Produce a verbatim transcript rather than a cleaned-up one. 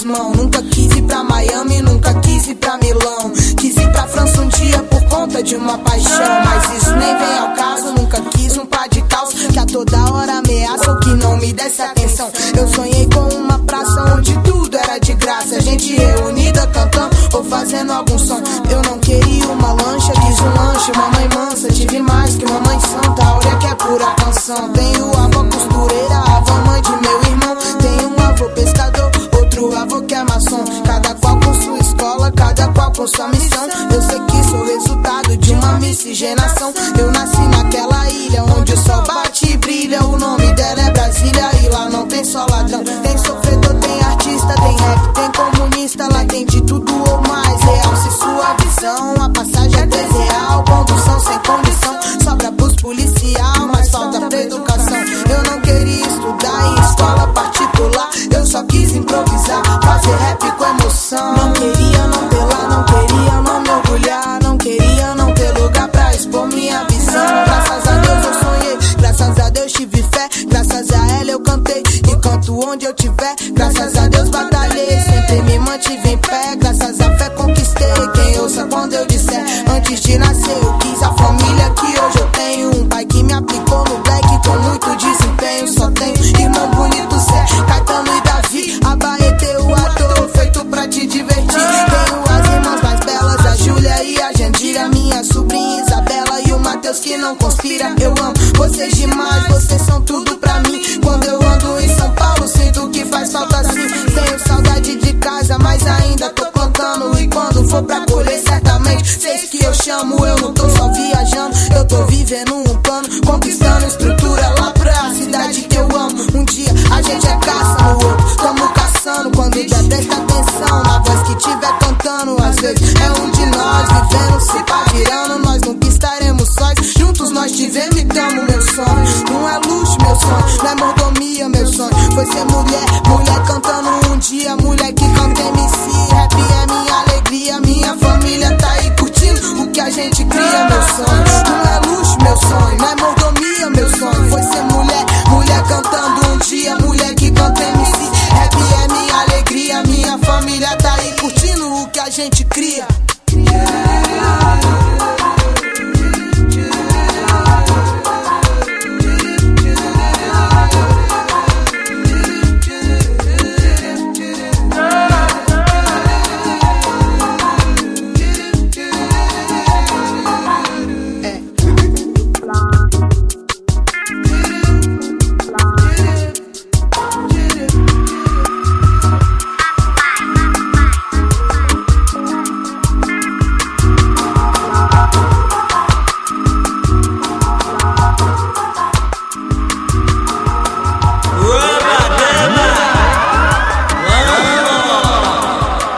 mãos. Nunca quis ir pra Miami, nunca quis ir pra Milão. Quis ir pra França um dia por conta de uma paixão, mas isso nem vem ao caso. Nunca quis um par de calça que a toda hora ameaça ou que não me desse atenção. Eu sonhei com uma praça onde tudo era de graça, gente reunida cantando ou fazendo algum som. Eu não queria uma lancha, quis um lanche, mamãe mansa. Tive mais que mamãe santa, Áurea que é pura canção. Tenho avó costureira, avó mãe de meu irmão. Tenho um avô pescador, outro avô que é maçom. Cada qual com sua escola, cada qual com sua missão. Eu sei que sou resultado de uma miscigenação. Eu nasci naquela ilha onde o sol bate e brilha. O nome dela é Brasília e lá não tem só ladrão. Tem sofredor, tem artista, tem rap, tem comunista. Lá tem de tudo ou mais, real se sua visão. A passagem é desreal, condução sem condição. Sobra pros policial, mas falta pra educação. Eu não queria estudar em escola particular, eu só quis improvisar, fazer rap com emoção. Não queria não ter lá, não queria não me orgulhar. Não queria não ter lugar pra expor minha visão. Graças a Deus eu sonhei, graças a Deus tive fé. Graças a ela eu cantei e canto onde eu tiver. Graças a Deus batalhei, sempre me mantive em pé. Graças à fé conquistei quem ouça quando eu disser. Antes de nascer eu quis a família que hoje eu tenho. Um pai que me aplicou no black com muito desempenho. Só tenho irmão bonito, Zé, Caetano e Davi. Abaetê o ator, feito pra te divertir. Tenho as irmãs mais belas, a Júlia e a Jandira. Minha sobrinha Isabela e o Matheus que não conspira. Eu amo vocês demais, vocês são tudo pra mim. Quando eu ando em São Paulo sinto que faz falta assim. Tenho saudade de casa, mas ainda tô plantando. E quando for pra colher certamente vocês que eu chamo. Eu não tô só viajando, eu tô vivendo um plano, conquistando estrutura lá pra cidade que eu amo. Um dia a gente é caça, no outro tamo caçando. Quando já presta atenção na voz que tiver cantando. Às vezes é um de nós vivendo, se pá virando. Nós nunca estaremos sós, juntos nós tivemos e tamo meu sonho. Não é luxo meu sonho, não é mordomia meu sonho. Foi ser mulher, mulher cantando um dia. Mulher que canta M C, rap é minha alegria. Minha família tá aí curtindo o que a gente cria.